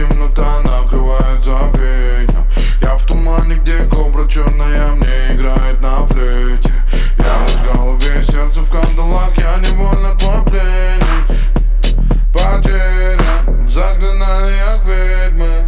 темнота накрывает забвением. Я в тумане, где кобра черная мне играет на флейте. Я в голове, сердце в кандалах, я невольно твой пленник. Потерян в заклинаниях ведьмы.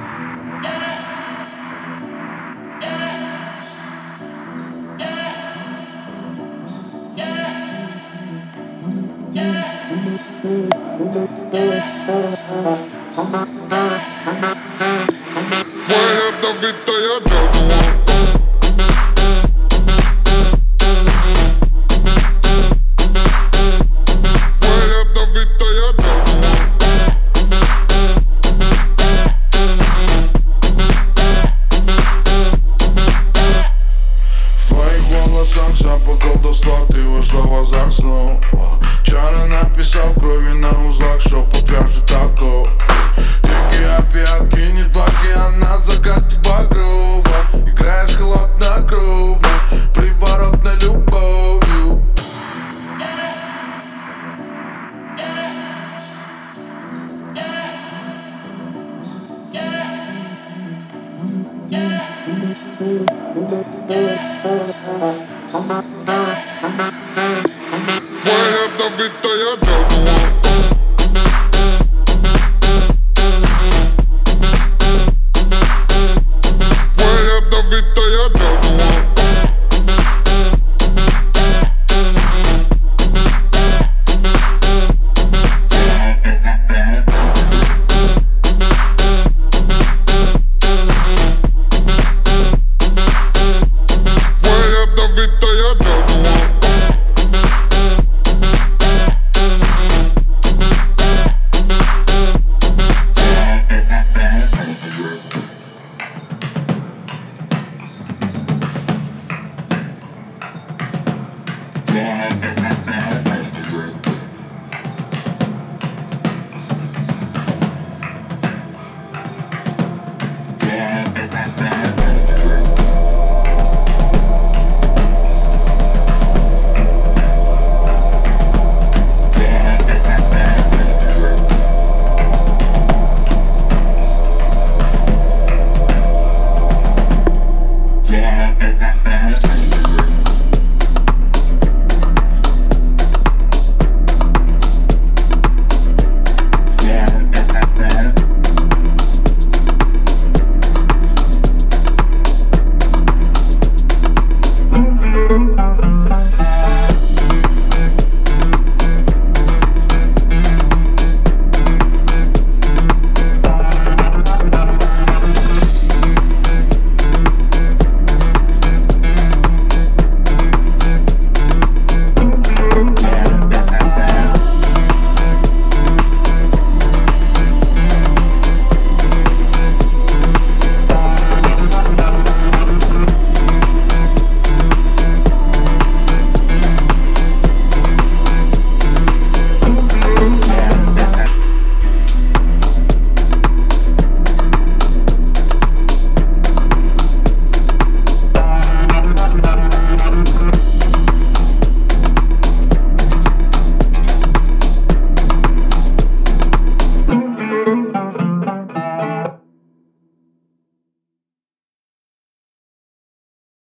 Твоя ядовитая джадуа. Твоя ядовитая джадуа. В твоих волосах запах колдовства, ты вошла в азарт снова. Чары написал в крови на узлах, что подвяжет такого. Дикий опиат кинет в океан на закате багрова. Играешь холоднокровно, приворотной любовью. Твоя ядовитая джадуа.